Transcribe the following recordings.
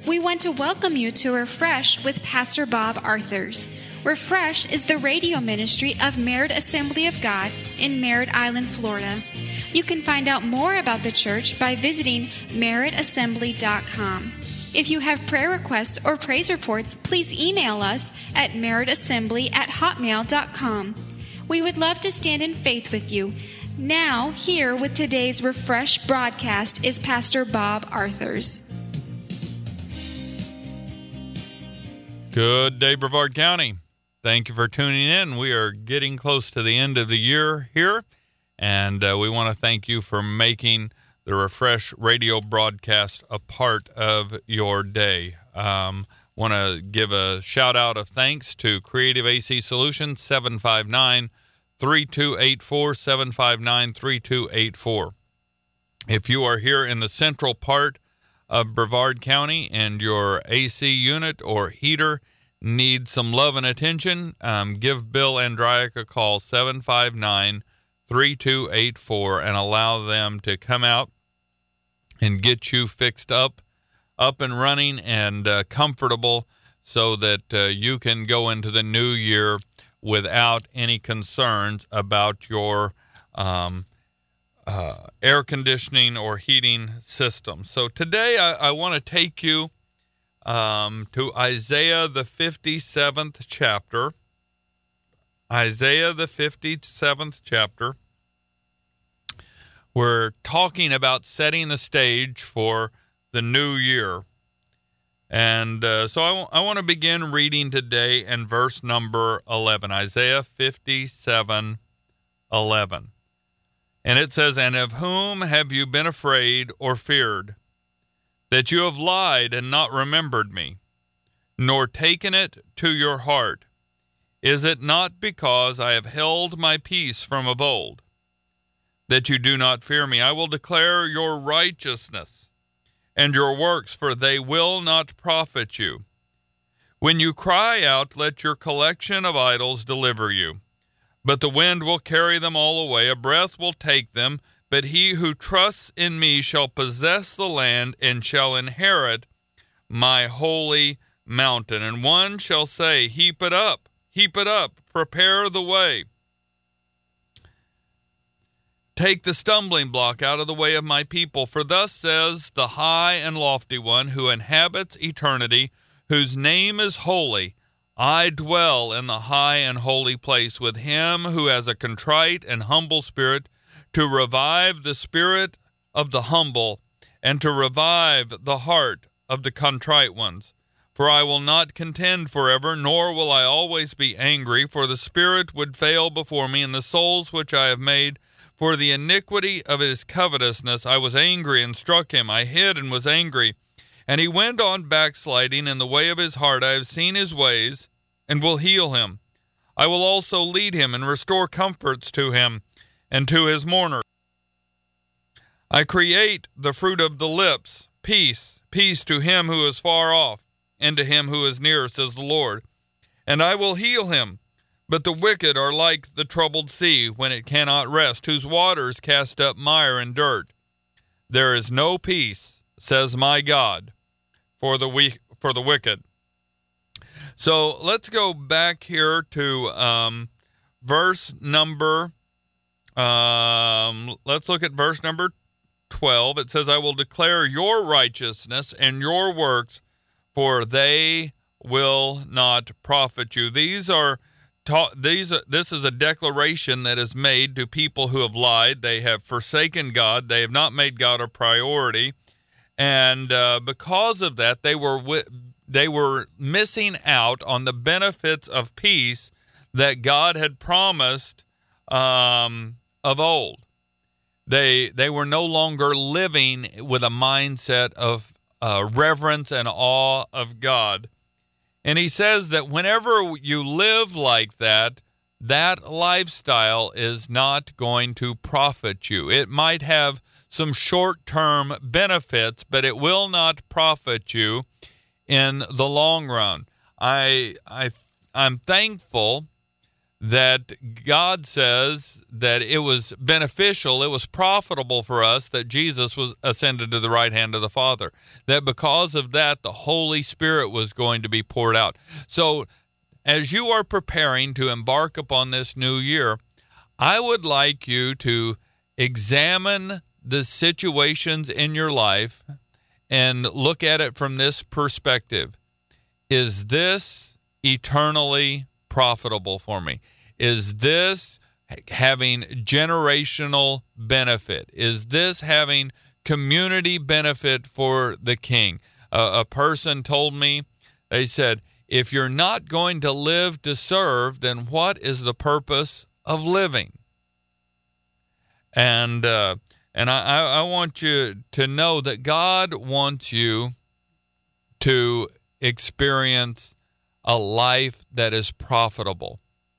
We want to welcome you to Refresh with Pastor Bob Arthurs. Refresh is the radio ministry of Merritt Assembly of God in Merritt Island, Florida. You can find out more about the church by visiting merrittassembly.com. If you have prayer requests or praise reports, please email us at merrittassembly@hotmail.com. We would love to stand in faith with you. Now, here with today's Refresh broadcast is Pastor Bob Arthurs. Good day, Brevard County. Thank you for tuning in. We are getting close to the end of the year here, and we want to thank you for making the Refresh radio broadcast a part of your day. Want to give a shout out of thanks to Creative AC Solutions, 759-3284, 759-3284. If you are here in the central part of Brevard County and your AC unit or heater needs some love and attention, give Bill Andryack a call, 759-3284, and allow them to come out and get you fixed up and running and comfortable so that you can go into the new year without any concerns about your air conditioning or heating system. So today I want to take you to Isaiah the 57th chapter. Isaiah the 57th chapter. We're talking about setting the stage for the new year. And so I want to begin reading today in verse number 11, Isaiah 57:11. And it says, "And of whom have you been afraid or feared, that you have lied and not remembered me, nor taken it to your heart? Is it not because I have held my peace from of old, that you do not fear me? I will declare your righteousness and your works, for they will not profit you. When you cry out, let your collection of idols deliver you. But the wind will carry them all away, a breath will take them. But he who trusts in me shall possess the land and shall inherit my holy mountain. And one shall say, heap it up, prepare the way. Take the stumbling block out of the way of my people. For thus says the high and lofty one who inhabits eternity, whose name is holy. I dwell in the high and holy place with him who has a contrite and humble spirit, to revive the spirit of the humble and to revive the heart of the contrite ones. For I will not contend forever, nor will I always be angry, for the spirit would fail before me, and the souls which I have made. For the iniquity of his covetousness I was angry and struck him. I hid and was angry. And he went on backsliding in the way of his heart. I have seen his ways and will heal him. I will also lead him and restore comforts to him and to his mourners. I create the fruit of the lips, peace, peace to him who is far off and to him who is near, says the Lord. And I will heal him. But the wicked are like the troubled sea when it cannot rest, whose waters cast up mire and dirt. There is no peace, says my God, for the wicked." So let's go back here to verse number. Let's look at verse number 12. It says, "I will declare your righteousness and your works, for they will not profit you." This is a declaration that is made to people who have lied. They have forsaken God. They have not made God a priority. And because of that, they were missing out on the benefits of peace that God had promised of old. They were no longer living with a mindset of reverence and awe of God. And he says that whenever you live like that, that lifestyle is not going to profit you. It might have some short-term benefits, but it will not profit you in the long run. I'm thankful that God says that it was beneficial, it was profitable for us that Jesus was ascended to the right hand of the Father, that because of that, the Holy Spirit was going to be poured out. So as you are preparing to embark upon this new year, I would like you to examine the situations in your life and look at it from this perspective. Is this eternally profitable for me? Is this having generational benefit? Is this having community benefit for the King? A person told me, they said, if you're not going to live to serve, then what is the purpose of living? And I want you to know that God wants you to experience a life that is profitable.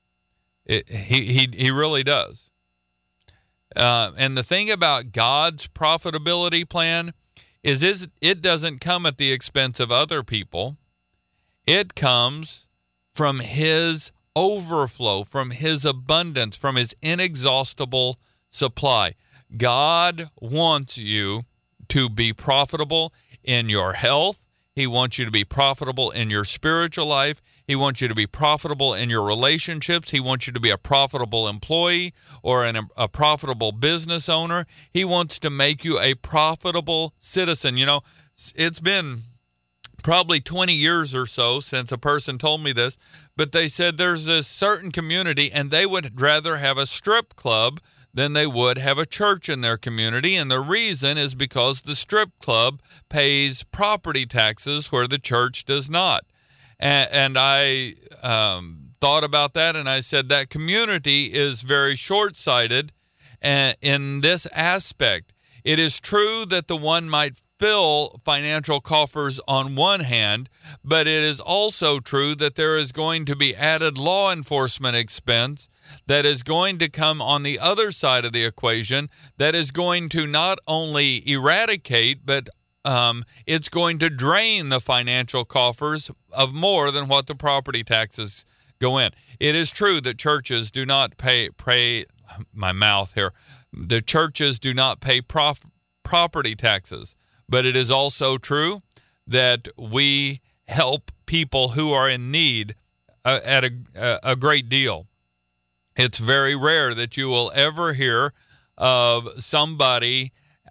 He really does. And the thing about God's profitability plan is it doesn't come at the expense of other people. It comes from His overflow, from His abundance, from His inexhaustible supply. God wants you to be profitable in your health. He wants you to be profitable in your spiritual life. He wants you to be profitable in your relationships. He wants you to be a profitable employee or a profitable business owner. He wants to make you a profitable citizen. You know, it's been probably 20 years or so since a person told me this, but they said there's a certain community and they would rather have a strip club than they would have a church in their community. And the reason is because the strip club pays property taxes where the church does not. And I thought about that, and I said that community is very short-sighted in this aspect. It is true that the one might fill financial coffers on one hand, but it is also true that there is going to be added law enforcement expense that is going to come on the other side of the equation that is going to not only eradicate, but it's going to drain the financial coffers of more than what the property taxes go in. It is true that churches do not pay my mouth here. The churches do not pay property taxes, but it is also true that we help people who are in need at a great deal. It's very rare that you will ever hear of somebody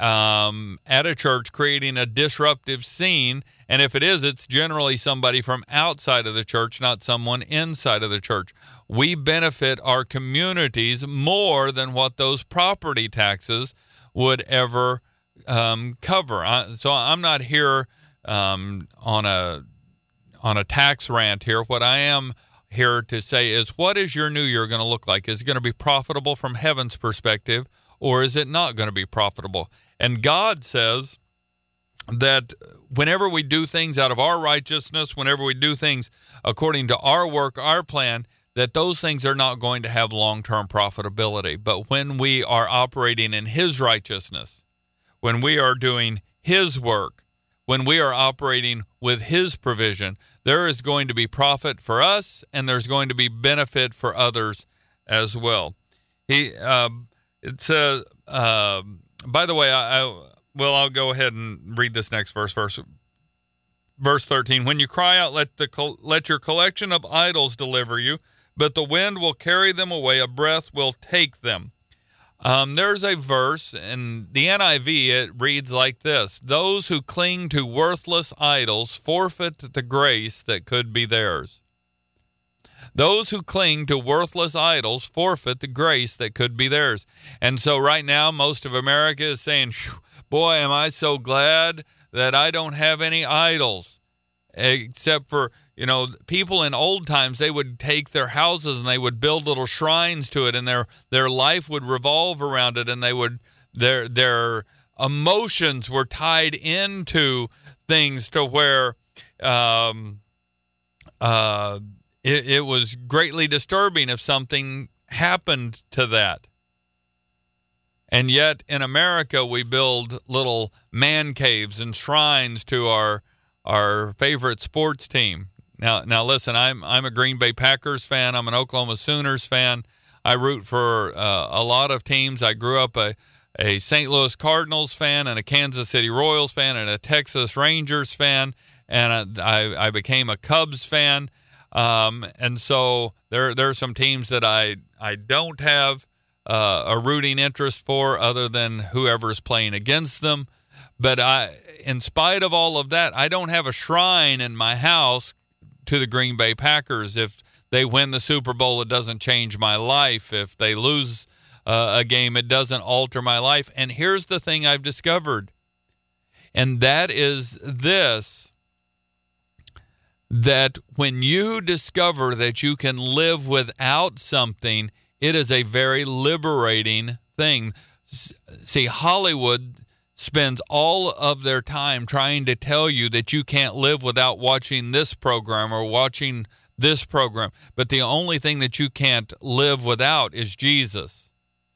at a church creating a disruptive scene, and if it is, it's generally somebody from outside of the church, not someone inside of the church. We benefit our communities more than what those property taxes would ever cover. So I'm not here on a tax rant here. What I am here to say is, what is your new year going to look like? Is it going to be profitable from heaven's perspective, or is it not going to be profitable? And God says that whenever we do things out of our righteousness, whenever we do things according to our work, our plan, that those things are not going to have long-term profitability. But when we are operating in His righteousness, when we are doing His work, when we are operating with His provision, there is going to be profit for us, and there's going to be benefit for others as well. It says, by the way, I'll go ahead and read this next verse. Verse 13, when you cry out, let your collection of idols deliver you, but the wind will carry them away, a breath will take them. There's a verse in the NIV, it reads like this: those who cling to worthless idols forfeit the grace that could be theirs. Those who cling to worthless idols forfeit the grace that could be theirs. And so right now, most of America is saying, boy, am I so glad that I don't have any idols. Except for, people in old times, they would take their houses and they would build little shrines to it, and their life would revolve around it, and they would their emotions were tied into things to where it was greatly disturbing if something happened to that. And yet in America, we build little man caves and shrines to our favorite sports team. Now listen, I'm a Green Bay Packers fan. I'm an Oklahoma Sooners fan. I root for a lot of teams. I grew up a St. Louis Cardinals fan and a Kansas City Royals fan and a Texas Rangers fan, and I became a Cubs fan. And so there are some teams that I don't have a rooting interest for other than whoever's playing against them. But in spite of all of that, I don't have a shrine in my house to the Green Bay Packers. If they win the Super Bowl, it doesn't change my life. If they lose a game, it doesn't alter my life. And here's the thing I've discovered, and that is this, that when you discover that you can live without something, it is a very liberating thing. See, Hollywood spends all of their time trying to tell you that you can't live without watching this program or watching this program. But the only thing that you can't live without is Jesus.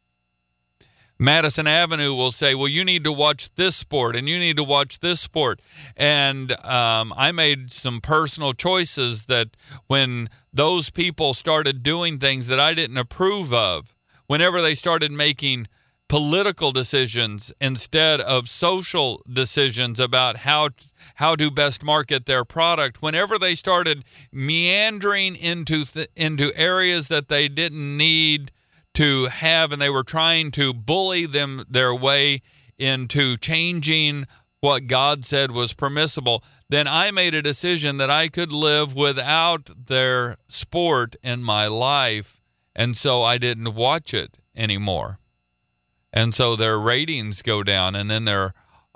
Madison Avenue will say, well, you need to watch this sport and you need to watch this sport. And I made some personal choices that when those people started doing things that I didn't approve of, whenever they started making political decisions instead of social decisions about how to best market their product, whenever they started meandering into areas that they didn't need to have, and they were trying to bully them their way into changing what God said was permissible, then I made a decision that I could live without their sport in my life, and so I didn't watch it anymore. And so their ratings go down, and then their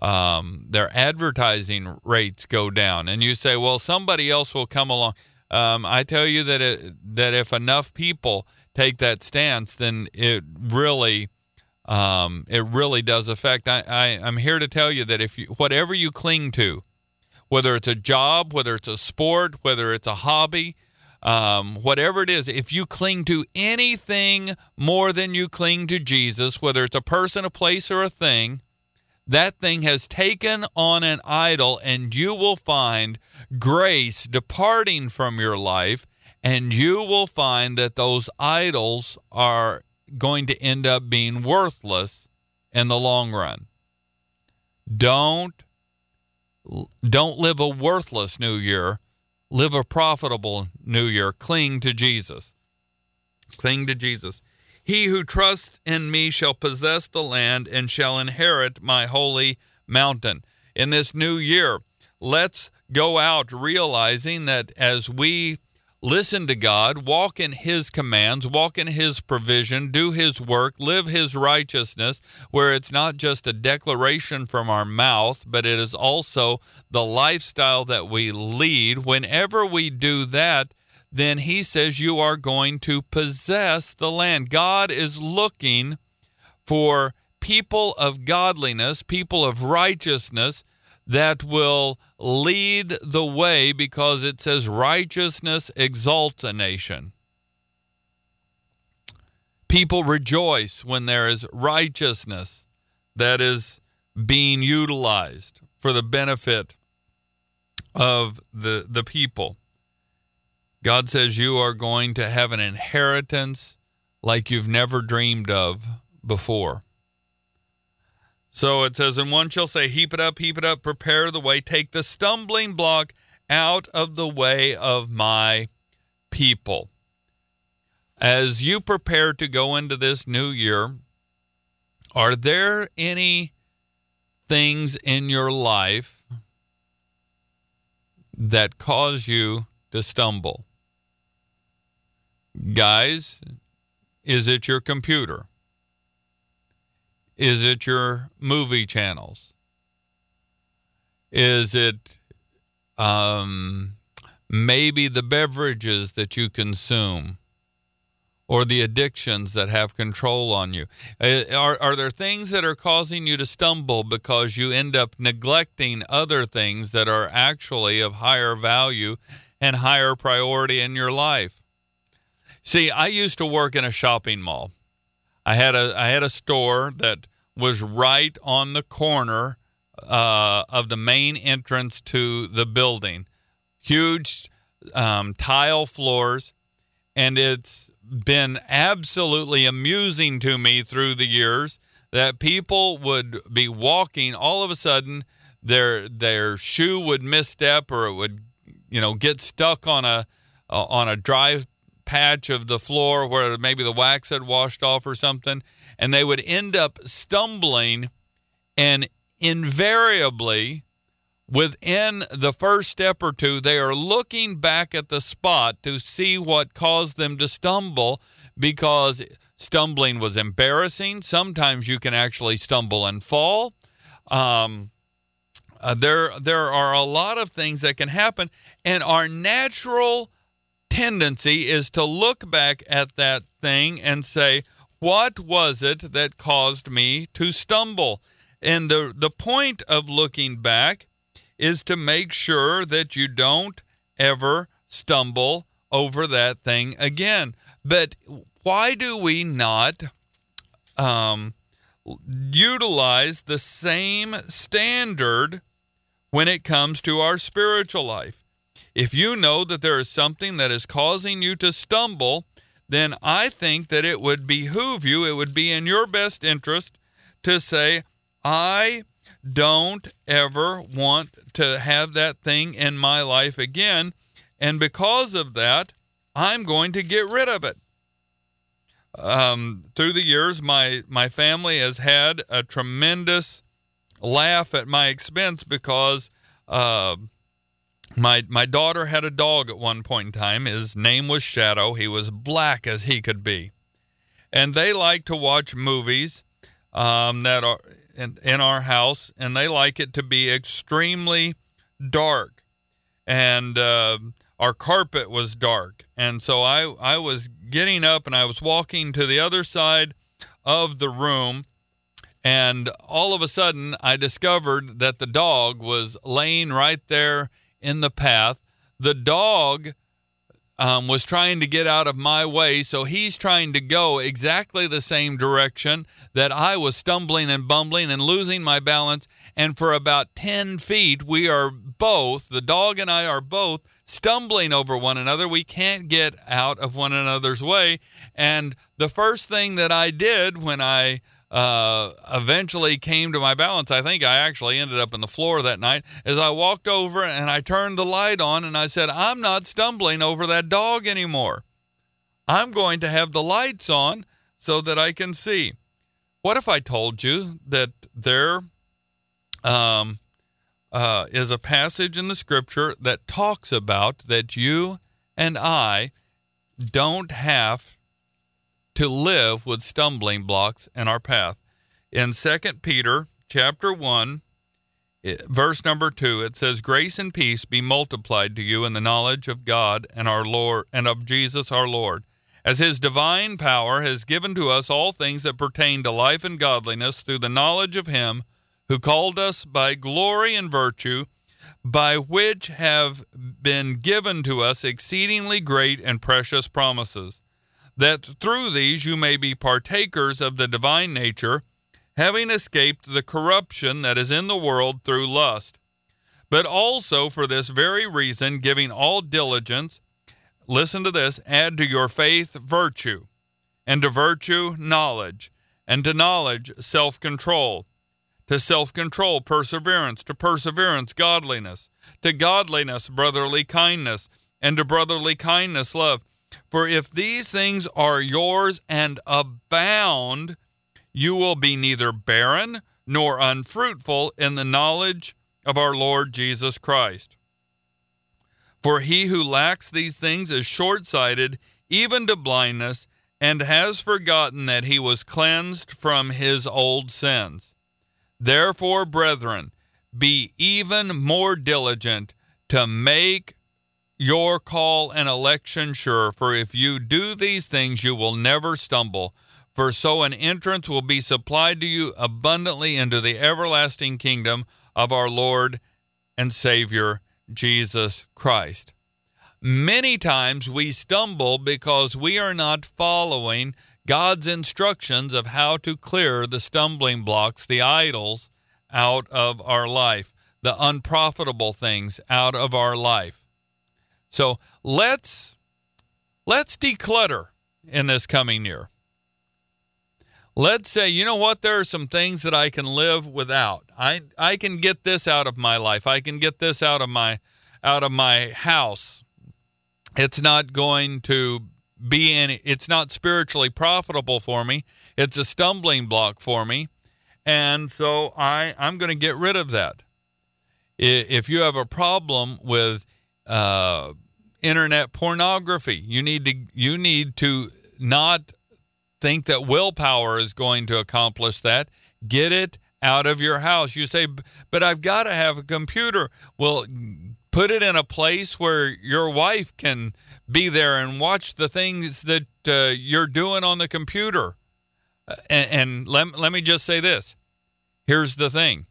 advertising rates go down. And you say, well, somebody else will come along. I tell you that if enough people take that stance, then it really does affect. I'm here to tell you that whatever you cling to, whether it's a job, whether it's a sport, whether it's a hobby, whatever it is, if you cling to anything more than you cling to Jesus, whether it's a person, a place, or a thing, that thing has taken on an idol, and you will find grace departing from your life, and you will find that those idols are going to end up being worthless in the long run. Don't live a worthless new year. Live a profitable new year. Cling to Jesus. Cling to Jesus. He who trusts in me shall possess the land and shall inherit my holy mountain. In this new year, let's go out realizing that as we listen to God, walk in his commands, walk in his provision, do his work, live his righteousness, where it's not just a declaration from our mouth, but it is also the lifestyle that we lead. Whenever we do that, then he says you are going to possess the land. God is looking for people of godliness, people of righteousness, that will lead the way, because it says righteousness exalts a nation. People rejoice when there is righteousness that is being utilized for the benefit of the people. God says you are going to have an inheritance like you've never dreamed of before. So it says, and one shall say, heap it up, prepare the way, take the stumbling block out of the way of my people. As you prepare to go into this new year, are there any things in your life that cause you to stumble? Guys, is it your computer? Is it your movie channels? Is it maybe the beverages that you consume, or the addictions that have control on you? Are there things that are causing you to stumble because you end up neglecting other things that are actually of higher value and higher priority in your life? See, I used to work in a shopping mall. I had a store that was right on the corner of the main entrance to the building. Huge tile floors, and it's been absolutely amusing to me through the years that people would be walking, all of a sudden their shoe would misstep, or it would get stuck on a dry patch of the floor where maybe the wax had washed off or something, and they would end up stumbling, and invariably within the first step or two, they are looking back at the spot to see what caused them to stumble, because stumbling was embarrassing. Sometimes you can actually stumble and fall. There are a lot of things that can happen, and our natural tendency is to look back at that thing and say, what was it that caused me to stumble? And the point of looking back is to make sure that you don't ever stumble over that thing again. But why do we not utilize the same standard when it comes to our spiritual life? If you know that there is something that is causing you to stumble, then I think that it would behoove you, it would be in your best interest to say, I don't ever want to have that thing in my life again, and because of that, I'm going to get rid of it. Through the years, my family has had a tremendous laugh at my expense because my daughter had a dog at one point in time. His name was Shadow. He was black as he could be. And they like to watch movies that are in our house, and they like it to be extremely dark. And our carpet was dark. And so I was getting up and I was walking to the other side of the room, and all of a sudden I discovered that the dog was laying right there in the path. The dog was trying to get out of my way, so he's trying to go exactly the same direction that I was stumbling and bumbling and losing my balance. And for about 10 feet, we are both, the dog and I are both, stumbling over one another. We can't get out of one another's way. And the first thing that I did when I eventually came to my balance, I think I actually ended up on the floor that night, is I walked over and I turned the light on and I said, I'm not stumbling over that dog anymore. I'm going to have the lights on so that I can see. What if I told you that there is a passage in the scripture that talks about that you and I don't have to live with stumbling blocks in our path? In 2 Peter chapter 1, verse number 2, it says, grace and peace be multiplied to you in the knowledge of God and our Lord and of Jesus our Lord, as his divine power has given to us all things that pertain to life and godliness through the knowledge of him who called us by glory and virtue, by which have been given to us exceedingly great and precious promises, that through these you may be partakers of the divine nature, having escaped the corruption that is in the world through lust. But also for this very reason, giving all diligence, listen to this, add to your faith virtue, and to virtue knowledge, and to knowledge self-control, to self-control perseverance, to perseverance godliness, to godliness brotherly kindness, and to brotherly kindness love. For if these things are yours and abound, you will be neither barren nor unfruitful in the knowledge of our Lord Jesus Christ. For he who lacks these things is short-sighted, even to blindness, and has forgotten that he was cleansed from his old sins. Therefore, brethren, be even more diligent to make your call and election sure, for if you do these things, you will never stumble. For so an entrance will be supplied to you abundantly into the everlasting kingdom of our Lord and Savior, Jesus Christ. Many times we stumble because we are not following God's instructions of how to clear the stumbling blocks, the idols, out of our life, the unprofitable things out of our life. So let's declutter in this coming year. Let's say, you know what, there are some things that I can live without. I can get this out of my life. I can get this out of my house. It's not going to be it's not spiritually profitable for me. It's a stumbling block for me. And so I'm going to get rid of that. If you have a problem with internet pornography, you need to not think that willpower is going to accomplish that. Get it out of your house. You say, but I've got to have a computer. Well, put it in a place where your wife can be there and watch the things that you're doing on the computer. And let me just say this. Here's the thing.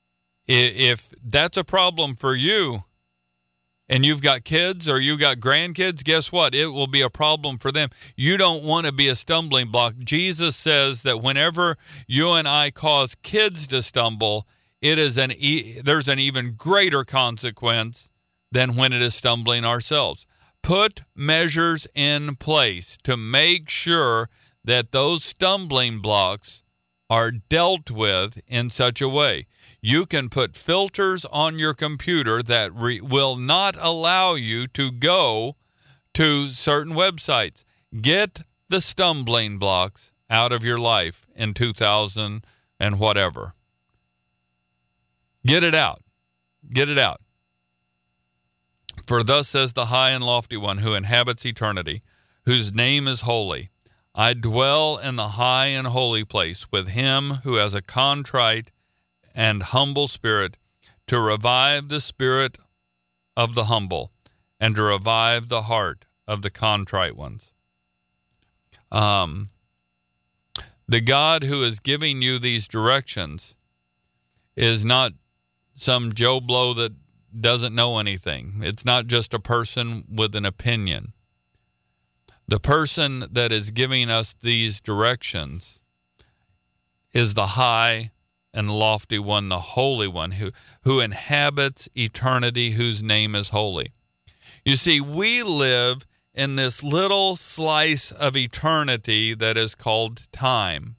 If that's a problem for you, and you've got kids or you've got grandkids, guess what? It will be a problem for them. You don't want to be a stumbling block. Jesus says that whenever you and I cause kids to stumble, there's an even greater consequence than when it is stumbling ourselves. Put measures in place to make sure that those stumbling blocks are dealt with in such a way. You can put filters on your computer that will not allow you to go to certain websites. Get the stumbling blocks out of your life in 2000 and whatever. Get it out. Get it out. For thus says the high and lofty one who inhabits eternity, whose name is holy. I dwell in the high and holy place with him who has a contrite and humble spirit, to revive the spirit of the humble and to revive the heart of the contrite ones. The God who is giving you these directions is not some Joe Blow that doesn't know anything. It's not just a person with an opinion. The person that is giving us these directions is the high and lofty one, the holy one, who inhabits eternity, whose name is holy. You see, we live in this little slice of eternity that is called time.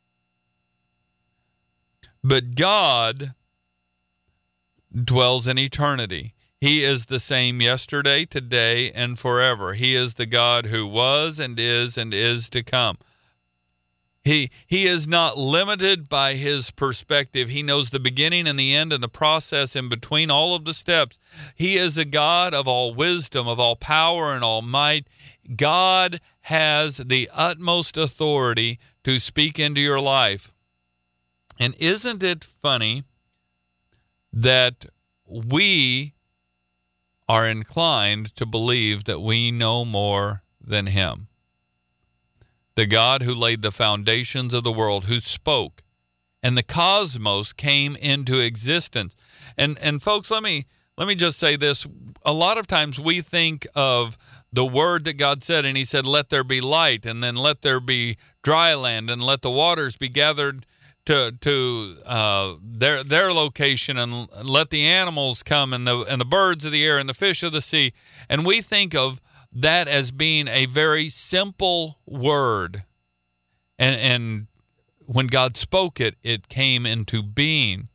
But God dwells in eternity. He is the same yesterday, today, and forever. He is the God who was and is to come. He is not limited by his perspective. He knows the beginning and the end and the process in between all of the steps. He is a God of all wisdom, of all power, and all might. God has the utmost authority to speak into your life. And isn't it funny that we are inclined to believe that we know more than him? The God who laid the foundations of the world, who spoke, and the cosmos came into existence. And folks, let me just say this. A lot of times we think of the word that God said, and he said, let there be light, and then let there be dry land, and let the waters be gathered to their location, and let the animals come, and the birds of the air and the fish of the sea. And we think of that as being a very simple word. And when God spoke it, it came into being.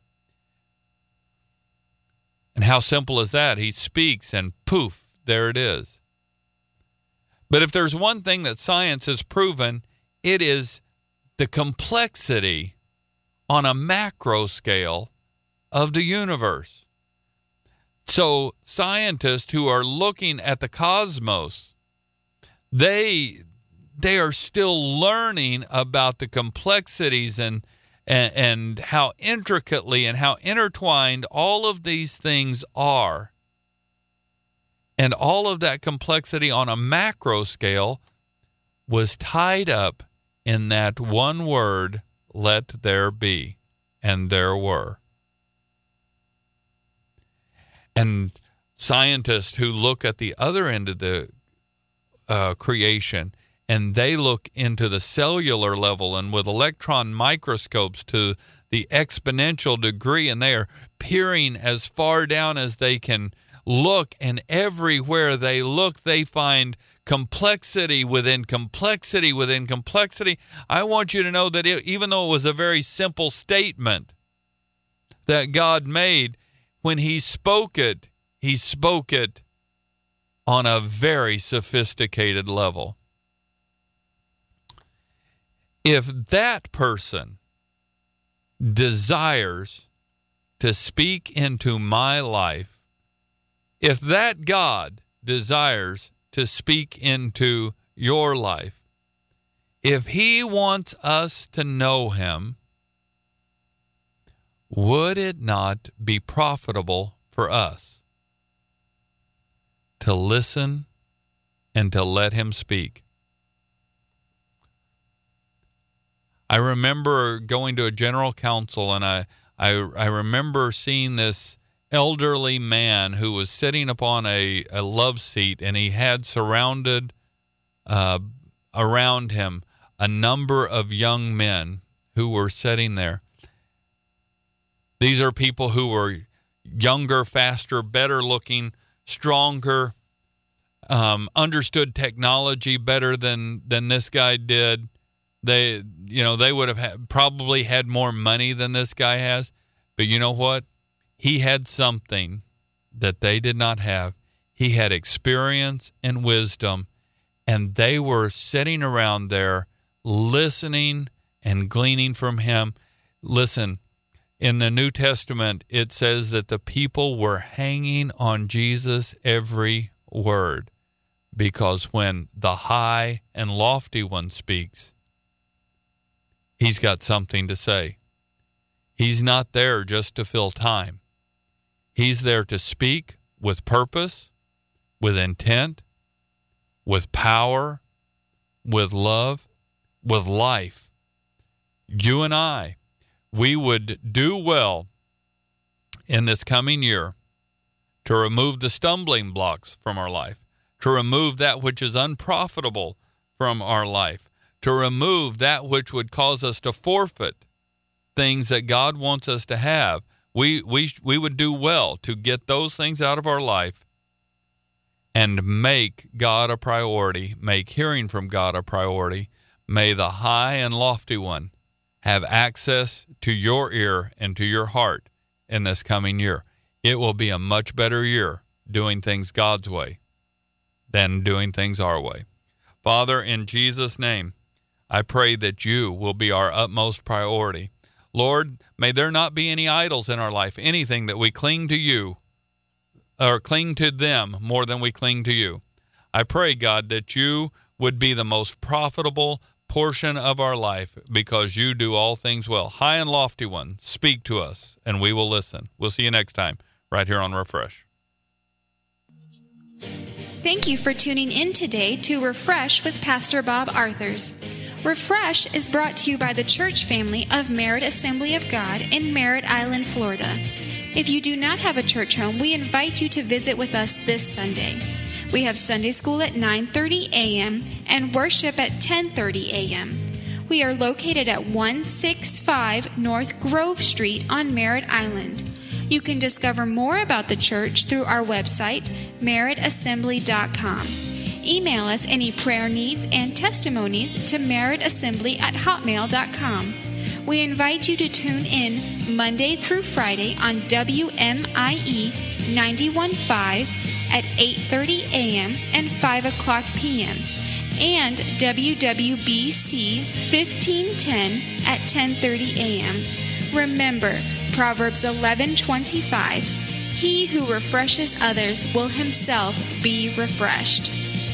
And how simple is that? He speaks and poof, there it is. But if there's one thing that science has proven, it is the complexity on a macro scale of the universe. So scientists who are looking at the cosmos, they are still learning about the complexities and how intricately and how intertwined all of these things are. And all of that complexity on a macro scale was tied up in that one word, let there be, and there were. And scientists who look at the other end of the creation, and they look into the cellular level and with electron microscopes to the exponential degree, and they are peering as far down as they can look, and everywhere they look, they find complexity within complexity within complexity. I want you to know that even though it was a very simple statement that God made, when he spoke it on a very sophisticated level. If that person desires to speak into my life, if that God desires to speak into your life, if he wants us to know him, would it not be profitable for us to listen and to let him speak? I remember going to a general council, and I remember seeing this elderly man who was sitting upon a love seat, and he had surrounded around him a number of young men who were sitting there. These are people who were younger, faster, better looking, stronger, understood technology better than this guy did. They would have probably had more money than this guy has. But you know what? He had something that they did not have. He had experience and wisdom, and they were sitting around there listening and gleaning from him. Listen, in the New Testament, it says that the people were hanging on Jesus' every word, because when the high and lofty one speaks, he's got something to say. He's not there just to fill time. He's there to speak with purpose, with intent, with power, with love, with life. You and I, we would do well in this coming year to remove the stumbling blocks from our life, to remove that which is unprofitable from our life, to remove that which would cause us to forfeit things that God wants us to have. We would do well to get those things out of our life and make God a priority, make hearing from God a priority. May the high and lofty one have access to your ear and to your heart in this coming year. It will be a much better year doing things God's way than doing things our way. Father, in Jesus' name, I pray that you will be our utmost priority. Lord, may there not be any idols in our life, anything that we cling to you or cling to them more than we cling to you. I pray, God, that you would be the most profitable portion of our life because you do all things well. High and lofty one, speak to us and we will listen. We'll see you next time right here on Refresh. Thank you for tuning in today to Refresh with Pastor Bob Arthurs. Refresh is brought to you by the church family of Merritt Assembly of God in Merritt Island, Florida. If you do not have a church home, we invite you to visit with us this Sunday. We have Sunday school at 9:30 a.m. and worship at 10:30 a.m. We are located at 165 North Grove Street on Merritt Island. You can discover more about the church through our website, merrittassembly.com. Email us any prayer needs and testimonies to merrittassembly@hotmail.com. We invite you to tune in Monday through Friday on WMIE 91.5 at 8:30 a.m. and 5 o'clock p.m. and WWBC 1510 at 10:30 a.m. Remember, Proverbs 11:25, he who refreshes others will himself be refreshed.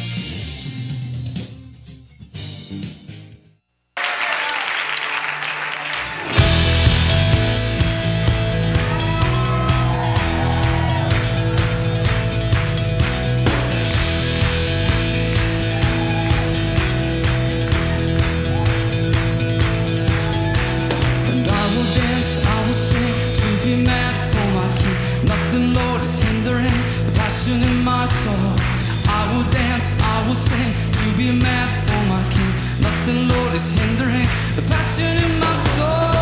I will dance, I will sing, to be mad for my King. Nothing, Lord, is hindering the passion in my soul.